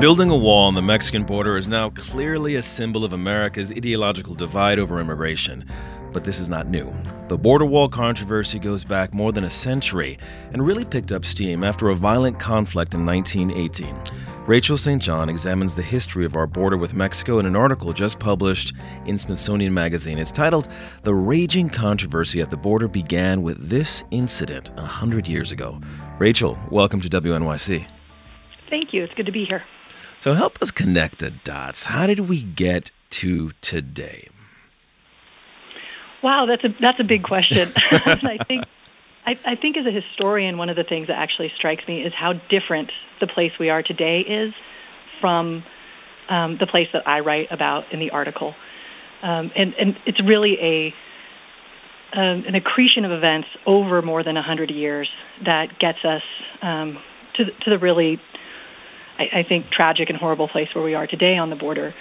Building a wall on the Mexican border is now clearly a symbol of America's ideological divide over immigration. But this is not new. The border wall controversy goes back more than a century and really picked up steam after a violent conflict in 1918. Rachel St. John examines the history of our border with Mexico in an article just published in Smithsonian Magazine. It's titled, "The Raging Controversy at the Border Began with This Incident 100 Years Ago." Rachel, welcome to WNYC. Thank you. It's good to be here. So help us connect the dots. How did we get to today? Wow, that's a big question. And I think as a historian, one of the things that actually strikes me is how different the place we are today is from the place that I write about in the article. And it's really an accretion of events over more than 100 years that gets us to the really, I think, tragic and horrible place where we are today on the border.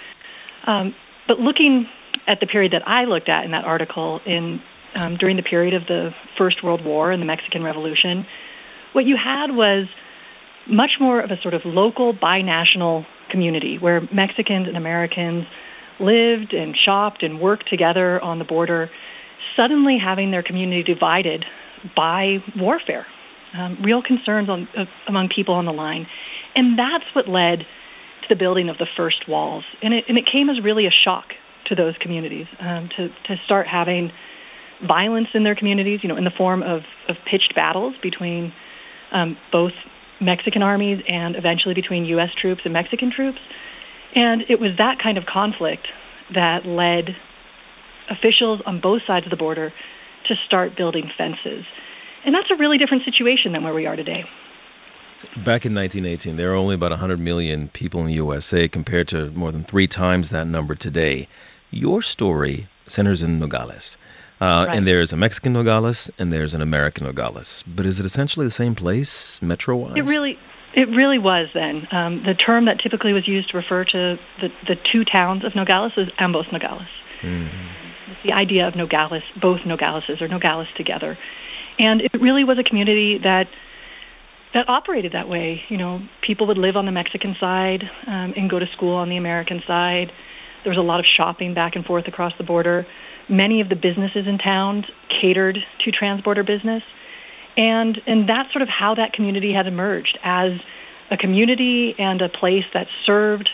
But looking at the period that I looked at in that article during the period of the First World War and the Mexican Revolution, what you had was much more of a sort of local binational community where Mexicans and Americans lived and shopped and worked together on the border, suddenly having their community divided by warfare, real concerns among people on the line. And that's what led to the building of the first walls. And it came as really a shock to those communities to start having violence in their communities, in the form of pitched battles between both Mexican armies and eventually between U.S. troops and Mexican troops. And it was that kind of conflict that led officials on both sides of the border to start building fences. And that's a really different situation than where we are today. Back in 1918, there were only about 100 million people in the USA compared to more than 3 times that number today. Your story centers in Nogales. Right. And there's a Mexican Nogales and there's an American Nogales. But is it essentially the same place, metro-wise? It really was then. The term that typically was used to refer to the two towns of Nogales is ambos Nogales. Mm-hmm. It's the idea of Nogales, both Nogaleses or Nogales together. And it really was a community that operated that way. People would live on the Mexican side and go to school on the American side. There was a lot of shopping back and forth across the border. Many of the businesses in town catered to transborder business. And that's sort of how that community had emerged as a community and a place that served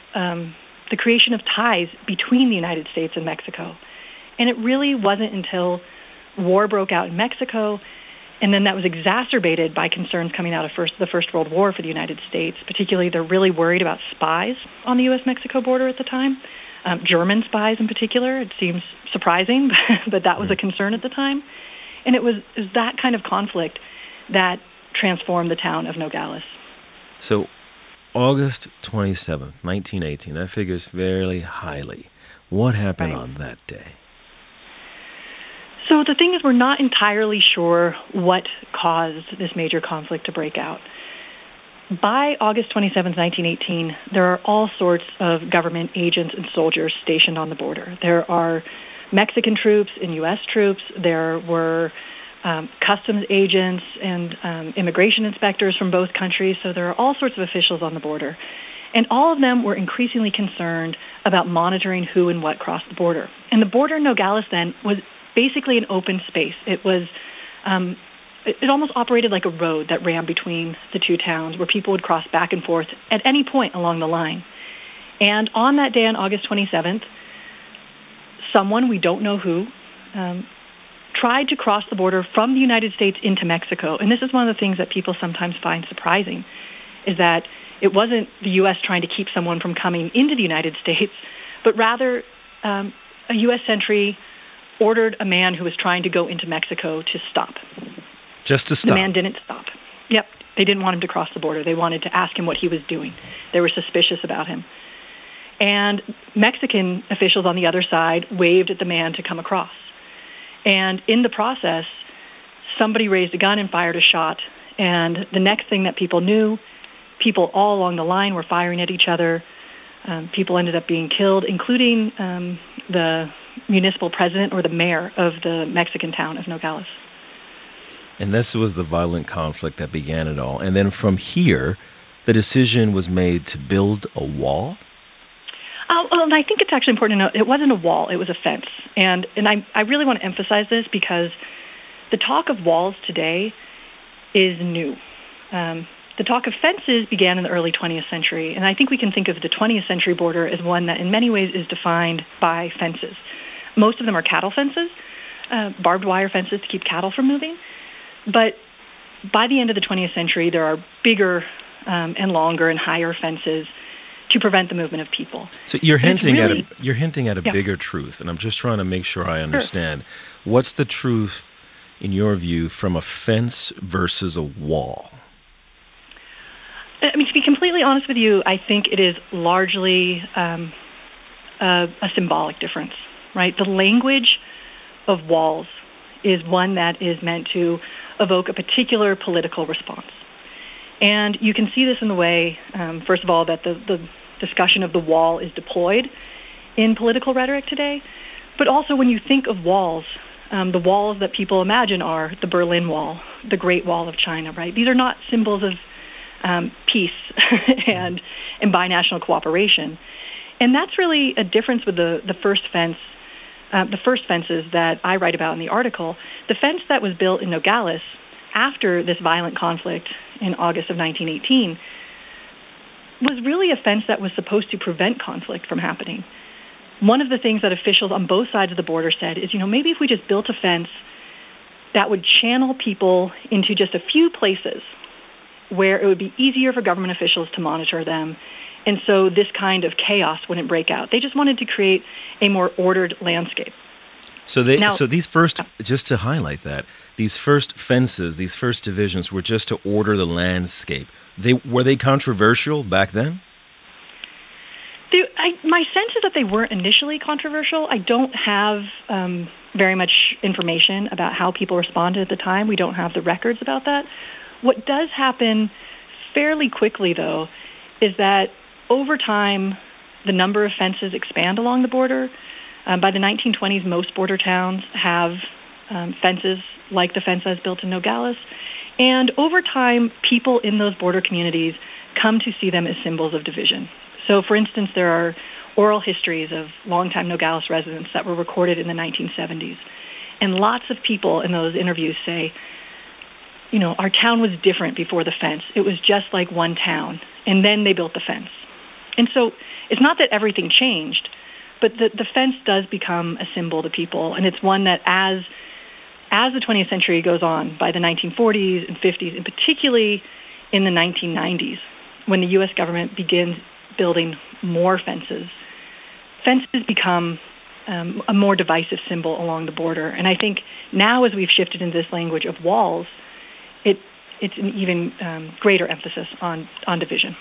the creation of ties between the United States and Mexico. And it really wasn't until war broke out in Mexico, and then that was exacerbated by concerns coming out of the First World War for the United States. Particularly, they're really worried about spies on the U.S.-Mexico border at the time. German spies in particular. It seems surprising, but that was a concern at the time. And it was that kind of conflict that transformed the town of Nogales. So August 27th, 1918, that figures fairly highly. What happened on that day? So the thing is, we're not entirely sure what caused this major conflict to break out. By August 27, 1918, there are all sorts of government agents and soldiers stationed on the border. There are Mexican troops and U.S. troops. There were customs agents and immigration inspectors from both countries. So there are all sorts of officials on the border. And all of them were increasingly concerned about monitoring who and what crossed the border. And the border in Nogales then was basically an open space. It was it almost operated like a road that ran between the two towns where people would cross back and forth at any point along the line. And on that day, on August 27th, someone, we don't know who, tried to cross the border from the United States into Mexico. And this is one of the things that people sometimes find surprising, is that it wasn't the U.S. trying to keep someone from coming into the United States, but rather a U.S. sentry ordered a man who was trying to go into Mexico to stop. Just to stop? The man didn't stop. Yep. They didn't want him to cross the border. They wanted to ask him what he was doing. They were suspicious about him. And Mexican officials on the other side waved at the man to come across. And in the process, somebody raised a gun and fired a shot. And the next thing that people knew, people all along the line were firing at each other. People ended up being killed, including the municipal president or the mayor of the Mexican town of Nogales. And this was the violent conflict that began it all. And then from here, the decision was made to build a wall? Well, I think it's actually important to note it wasn't a wall, it was a fence. And I really want to emphasize this because the talk of walls today is new. The talk of fences began in the early 20th century, and I think we can think of the 20th century border as one that in many ways is defined by fences. Most of them are cattle fences, barbed wire fences to keep cattle from moving. But by the end of the 20th century, there are bigger and longer and higher fences to prevent the movement of people. So you're hinting at a bigger truth, and I'm just trying to make sure I understand. Sure. What's the truth, in your view, from a fence versus a wall? I mean, to be completely honest with you, I think it is largely a symbolic difference, right? The language of walls is one that is meant to evoke a particular political response. And you can see this in the way, first of all, that the discussion of the wall is deployed in political rhetoric today. But also when you think of walls, the walls that people imagine are the Berlin Wall, the Great Wall of China, right? These are not symbols of peace and binational cooperation. And that's really a difference with the first fence, the first fences that I write about in the article. The fence that was built in Nogales after this violent conflict in August of 1918 was really a fence that was supposed to prevent conflict from happening. One of the things that officials on both sides of the border said is, maybe if we just built a fence that would channel people into just a few places where it would be easier for government officials to monitor them, and so this kind of chaos wouldn't break out. They just wanted to create a more ordered landscape. So these first, just to highlight that, these first fences, these first divisions were just to order the landscape. Were they controversial back then? My sense is that they weren't initially controversial. I don't have very much information about how people responded at the time. We don't have the records about that. What does happen fairly quickly, though, is that over time, the number of fences expand along the border. By the 1920s, most border towns have fences like the fence that was built in Nogales. And over time, people in those border communities come to see them as symbols of division. So, for instance, there are oral histories of longtime Nogales residents that were recorded in the 1970s. And lots of people in those interviews say, our town was different before the fence. It was just like one town. And then they built the fence. And so it's not that everything changed, but the fence does become a symbol to people. And it's one that as the 20th century goes on, by the 1940s and 50s, and particularly in the 1990s, when the U.S. government begins building more fences become a more divisive symbol along the border. And I think now as we've shifted into this language of walls, it's an even greater emphasis on division.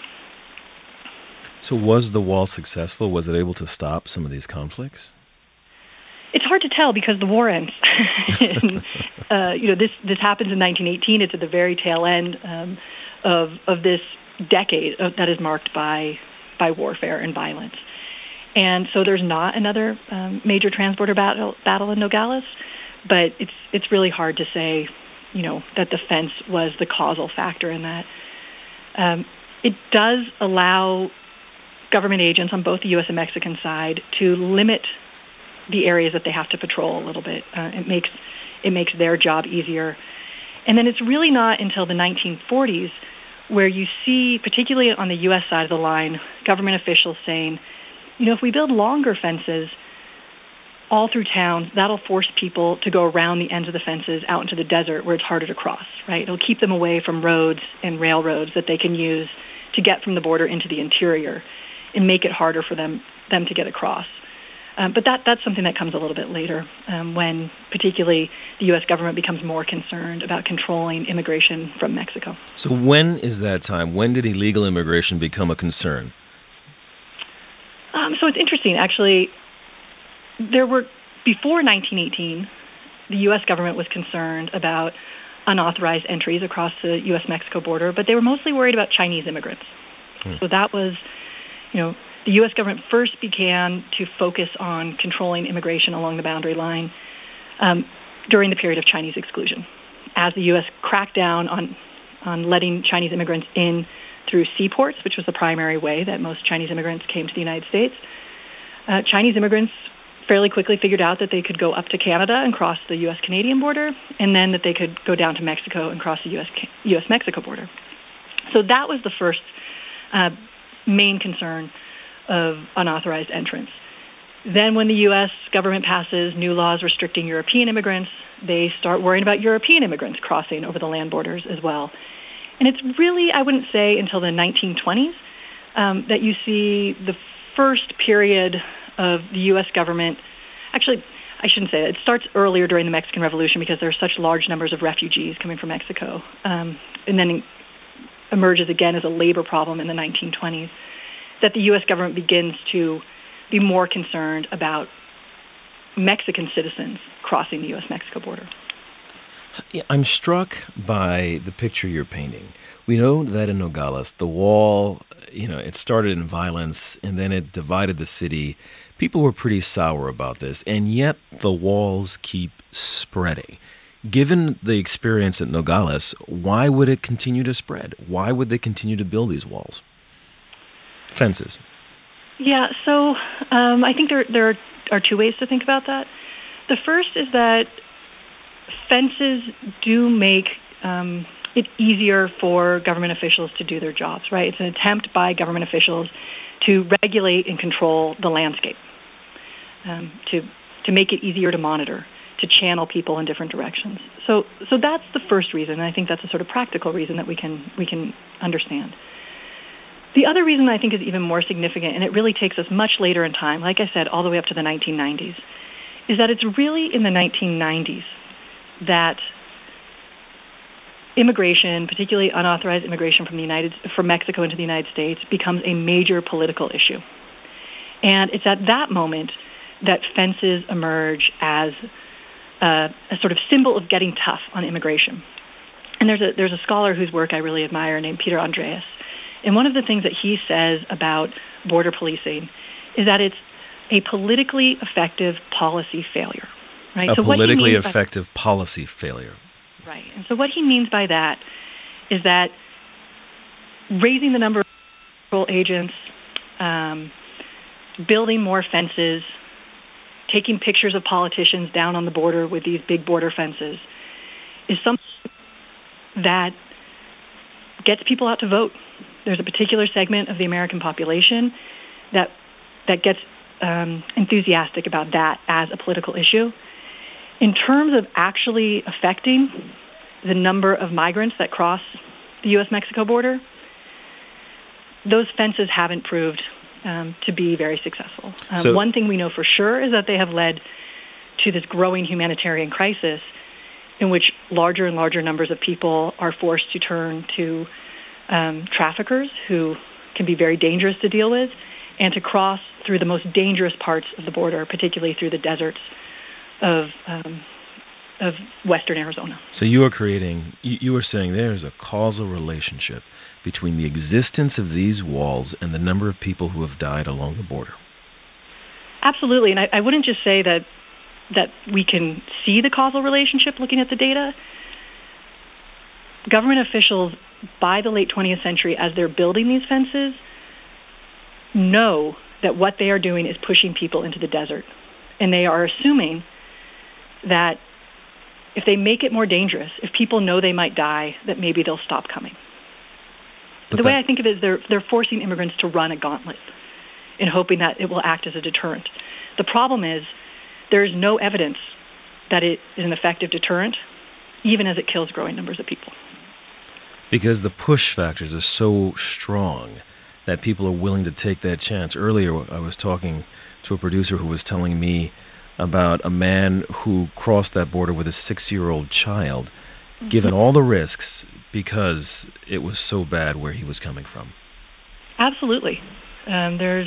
So was the wall successful? Was it able to stop some of these conflicts? It's hard to tell because the war ends. And, this happens in 1918. It's at the very tail end of this decade that is marked by warfare and violence. And so there's not another major transborder battle in Nogales, but it's really hard to say, that the fence was the causal factor in that. It does allow government agents on both the U.S. and Mexican side to limit the areas that they have to patrol a little bit. It makes their job easier. And then it's really not until the 1940s where you see, particularly on the U.S. side of the line, government officials saying, if we build longer fences all through towns, that'll force people to go around the ends of the fences out into the desert where it's harder to cross, right? It'll keep them away from roads and railroads that they can use to get from the border into the interior and make it harder for them to get across. But that's something that comes a little bit later when particularly the U.S. government becomes more concerned about controlling immigration from Mexico. So when is that time? When did illegal immigration become a concern? So it's interesting, actually. Before 1918, the U.S. government was concerned about unauthorized entries across the U.S.-Mexico border, but they were mostly worried about Chinese immigrants. So that was, the U.S. government first began to focus on controlling immigration along the boundary line during the period of Chinese exclusion, as the U.S. cracked down on letting Chinese immigrants in through seaports, which was the primary way that most Chinese immigrants came to the United States. Chinese immigrants fairly quickly figured out that they could go up to Canada and cross the U.S.-Canadian border, and then that they could go down to Mexico and cross the U.S.-Mexico border. So that was the first main concern of unauthorized entrance. Then when the U.S. government passes new laws restricting European immigrants, they start worrying about European immigrants crossing over the land borders as well. And it's really, I wouldn't say, until the 1920s that you see the first period of the U.S. government. Actually, I shouldn't say that. It starts earlier during the Mexican Revolution because there are such large numbers of refugees coming from Mexico, and then emerges again as a labor problem in the 1920s, that the U.S. government begins to be more concerned about Mexican citizens crossing the U.S.-Mexico border. I'm struck by the picture you're painting. We know that in Nogales, the wall, it started in violence and then it divided the city. People were pretty sour about this, and yet the walls keep spreading. Given the experience at Nogales, why would it continue to spread? Why would they continue to build these walls? Fences. Yeah, so I think there are two ways to think about that. The first is that fences do make it easier for government officials to do their jobs, right? It's an attempt by government officials to regulate and control the landscape, to make it easier to monitor, to channel people in different directions. So that's the first reason, and I think that's a sort of practical reason that we can understand. The other reason I think is even more significant, and it really takes us much later in time, like I said, all the way up to the 1990s, is that it's really in the 1990s that immigration, particularly unauthorized immigration from Mexico into the United States, becomes a major political issue. And it's at that moment that fences emerge as a sort of symbol of getting tough on immigration. And there's a scholar whose work I really admire named Peter Andreas. And one of the things that he says about border policing is that it's a politically effective policy failure. Right? A politically effective policy failure. Right. And so what he means by that is that raising the number of patrol agents, building more fences, taking pictures of politicians down on the border with these big border fences is something that gets people out to vote. There's a particular segment of the American population that gets enthusiastic about that as a political issue. In terms of actually affecting the number of migrants that cross the U.S.-Mexico border, those fences haven't proved to be very successful. One thing we know for sure is that they have led to this growing humanitarian crisis in which larger and larger numbers of people are forced to turn to traffickers who can be very dangerous to deal with, and to cross through the most dangerous parts of the border, particularly through the deserts of western Arizona. So you are saying there is a causal relationship between the existence of these walls and the number of people who have died along the border. Absolutely, and I wouldn't just say that we can see the causal relationship looking at the data. Government officials, by the late 20th century, as they're building these fences, know that what they are doing is pushing people into the desert. And they are assuming that if they make it more dangerous, if people know they might die, that maybe they'll stop coming. The way I think of it is they're forcing immigrants to run a gauntlet in hoping that it will act as a deterrent. The problem is there is no evidence that it is an effective deterrent, even as it kills growing numbers of people. Because the push factors are so strong that people are willing to take that chance. Earlier, I was talking to a producer who was telling me about a man who crossed that border with a 6-year-old child, given all the risks, because it was so bad where he was coming from. Absolutely. There's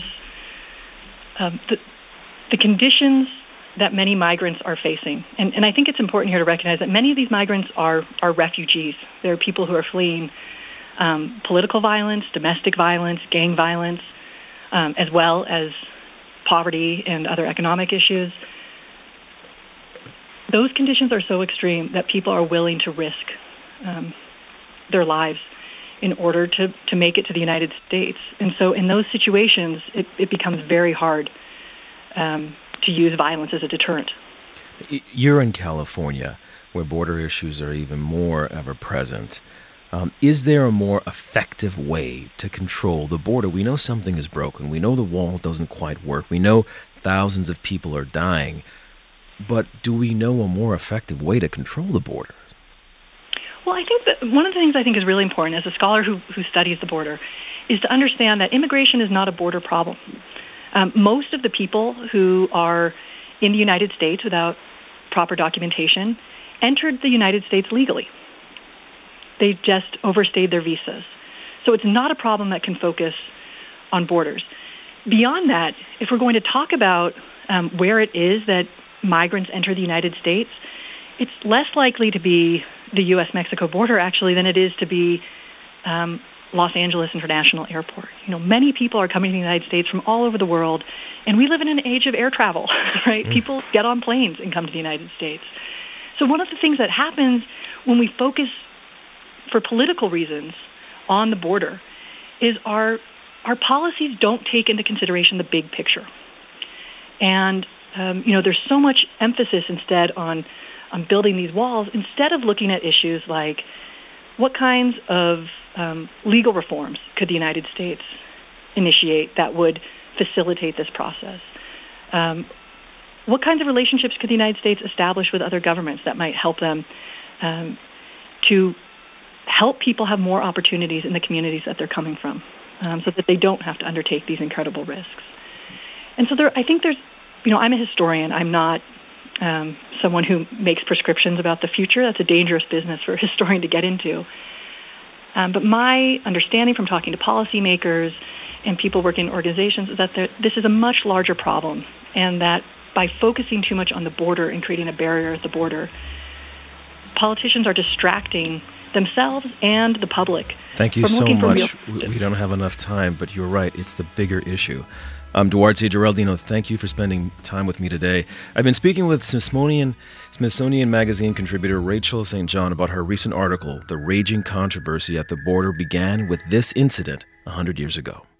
the conditions that many migrants are facing. And I think it's important here to recognize that many of these migrants are refugees. They're people who are fleeing political violence, domestic violence, gang violence, as well as poverty and other economic issues. Those conditions are so extreme that people are willing to risk their lives in order to make it to the United States. And so in those situations, it becomes very hard to use violence as a deterrent. You're in California, where border issues are even more ever present. Is there a more effective way to control the border? We know something is broken. We know the wall doesn't quite work. We know thousands of people are dying. But do we know a more effective way to control the border? Well, I think that one of the things I think is really important as a scholar who studies the border is to understand that immigration is not a border problem. Most of the people who are in the United States without proper documentation entered the United States legally. They just overstayed their visas. So it's not a problem that can focus on borders. Beyond that, if we're going to talk about where it is that migrants enter the United States, it's less likely to be the U.S.-Mexico border, actually, than it is to be Los Angeles International Airport. Many people are coming to the United States from all over the world, and we live in an age of air travel, right? People get on planes and come to the United States. So one of the things that happens when we focus for political reasons on the border is our policies don't take into consideration the big picture. And, there's so much emphasis instead on building these walls instead of looking at issues like what kinds of legal reforms could the United States initiate that would facilitate this process? What kinds of relationships could the United States establish with other governments that might help them to help people have more opportunities in the communities that they're coming from so that they don't have to undertake these incredible risks? And so I think there's, I'm a historian. I'm not someone who makes prescriptions about the future. That's a dangerous business for a historian to get into. But my understanding from talking to policymakers and people working in organizations is that this is a much larger problem, and that by focusing too much on the border and creating a barrier at the border, politicians are distracting themselves and the public. Thank you so much. We don't have enough time, but you're right. It's the bigger issue. Duarte Geraldino, thank you for spending time with me today. I've been speaking with Smithsonian Magazine contributor Rachel St. John about her recent article, The Raging Controversy at the Border Began with This Incident 100 Years Ago.